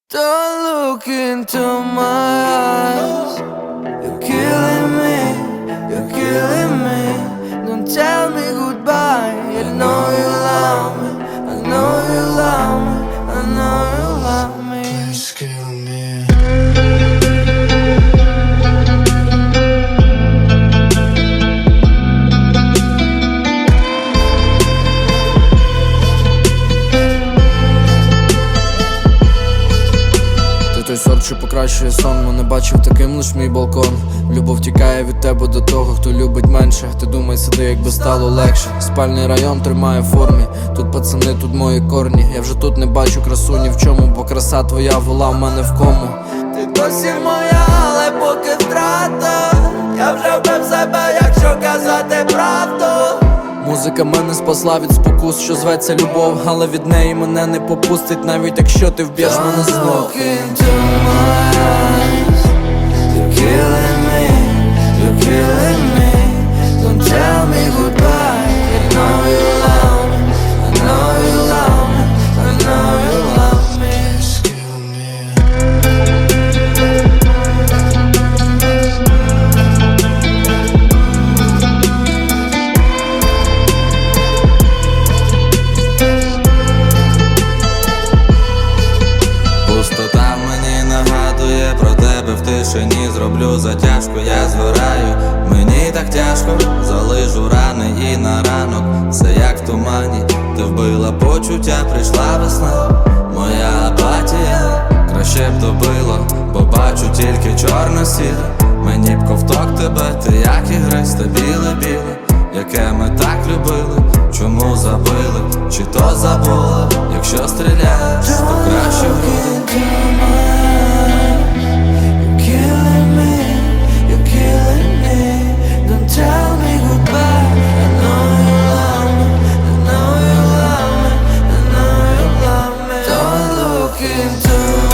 Don't look into my eyes. You're killing me, you're killing me. Don't tell me goodbye. I know you love me, I know you love me, I know you love me. Please kill me. Той сорт, що покращує сон, мене бачив таким лиш мій балкон. Любов тікає від тебе до того, хто любить менше. Ти думай, сиди, якби стало легше. Спальний район тримає в формі. Тут пацани, тут мої корні. Я вже тут не бачу красу ні в чому, бо краса твоя була в мене в кому. Ти досі моя, але поки втрата. Я вже вбив себе, якщо казати правду. Музика мене спасла від спокус, що зветься любов, але від неї мене не попустить, навіть якщо ти вб'єш мене знов. Пустота мені нагадує про тебе в тишині. Зроблю затяжку, я згораю. Мені так тяжко, залижу рани і на ранок все як в тумані. Ти вбила почуття, прийшла весна. Моя апатія краще б добило, бо бачу тільки чорно-сіре. Мені б ковток тебе, ти як ігристе біле-біле, яке ми так любили. Чому забили, чи то забула? Якщо стріляєш, то краще буде. Into